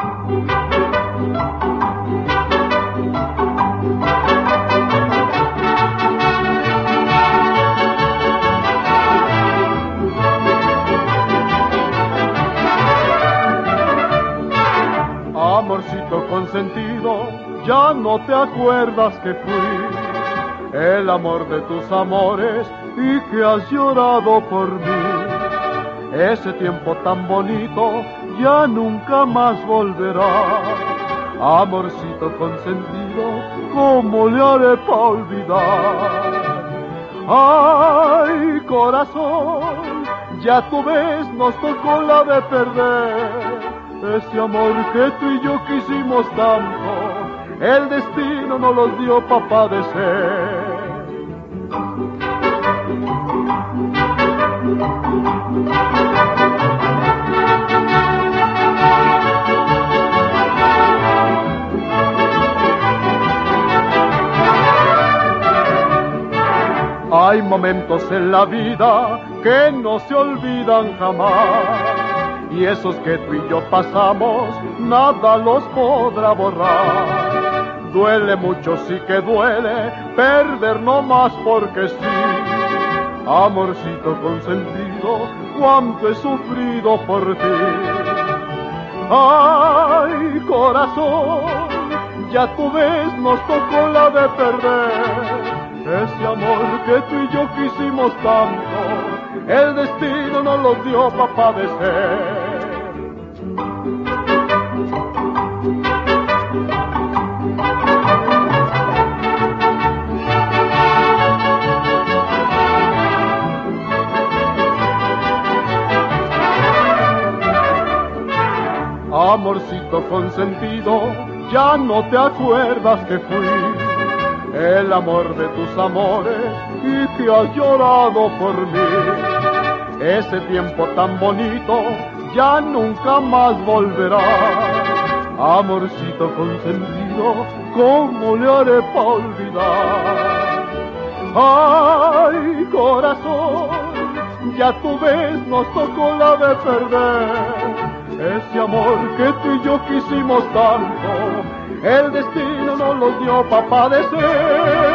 Amorcito consentido, ya no te acuerdas que fui el amor de tus amores y que has llorado por mí. Ese tiempo tan bonito ya nunca más volverá. Amorcito consentido, ¿cómo le haré para olvidar? Ay, corazón, ya tú ves, nos tocó la de perder. Ese amor que tú y yo quisimos tanto, el destino nos los dio pa' padecer. Hay momentos en la vida que no se olvidan jamás, y esos que tú y yo pasamos, nada los podrá borrar. Duele mucho, sí que duele, perder no más porque sí. Amorcito consentido, cuánto he sufrido por ti. Ay, corazón, ya tú ves, nos tocó la de perder. Ese amor que tú y yo quisimos tanto, el destino nos lo dio pa' padecer. Amorcito consentido, ya no te acuerdas que fui el amor de tus amores y que has llorado por mí. Ese tiempo tan bonito ya nunca más volverá. Amorcito consentido, ¿cómo le haré pa' olvidar? Ay, corazón, ya tú ves, nos tocó la de perder. Ese amor que tú y yo quisimos tanto, el destino nos lo dio pa' padecer.